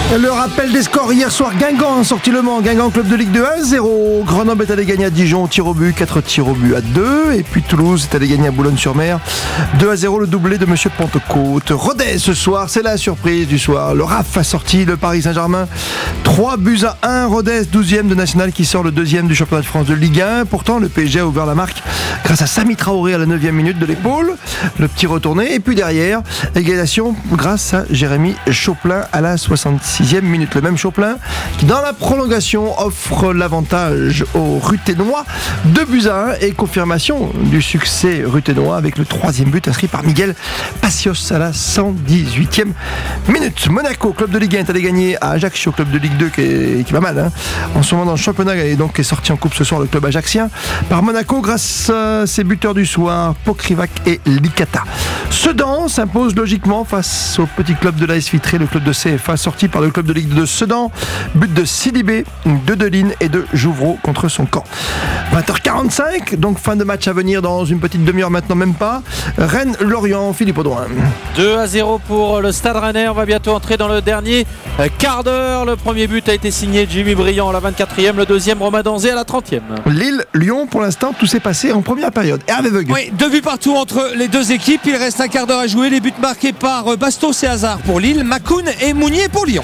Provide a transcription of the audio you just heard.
Le rappel des scores hier soir, Guingamp a sorti Le Mans, Guingamp club de Ligue 2 1-0. Grenoble est allé gagner à Dijon, tir au but, 4 tirs au but à 2. Et puis Toulouse est allé gagner à Boulogne-sur-Mer, 2-0, le doublé de Monsieur Pentecôte. Rodez ce soir, c'est la surprise du soir. Le RAF a sorti le Paris Saint-Germain, 3-1. Rodez, 12e de National, qui sort le 2e du championnat de France de Ligue 1. Pourtant, le PSG a ouvert la marque grâce à Sami Traoré à la 9e minute de l'épaule. Le petit retourné. Et puis derrière, égalisation grâce à Jérémy Chopin à la 66e minute. Le même Chopin qui, dans la prolongation, offre l'avantage aux Ruténois. 2-1 et confirmation du succès ruténois avec le 3e but inscrit par Miguel Pacios à la 118e minute. Monaco, club de Ligue 1, est allé gagner à Ajaccio, club de Ligue 2 qui va mal en ce moment dans le championnat, et donc est sorti en coupe ce soir le club ajaccien par Monaco grâce à ses buteurs du soir, Pokrivac et Licata. Sedan s'impose logiquement face au petit club de l'AS Vitré, le club de CFA sorti par le club de Ligue 2 de Sedan. But de Sidibé, de Deline et de Jouvreau contre son camp. 20h45, donc fin de match à venir dans une petite demi-heure maintenant, même pas. Rennes-Lorient, Philippe Audouin. 2-0 pour le Stade Rennais. On va bientôt entrer dans le dernier quart d'heure. Le premier but a été signé Jimmy Briand à la 24e, le deuxième Romain Danzé à la 30e. Lille-Lyon, pour l'instant, tout s'est passé en première période. Hervé Veug. Oui, 2 buts partout entre les deux équipes. Il reste un quart d'heure à jouer. Les buts marqués par Bastos et Hazard pour Lille, Makoun et Mounier pour Lyon.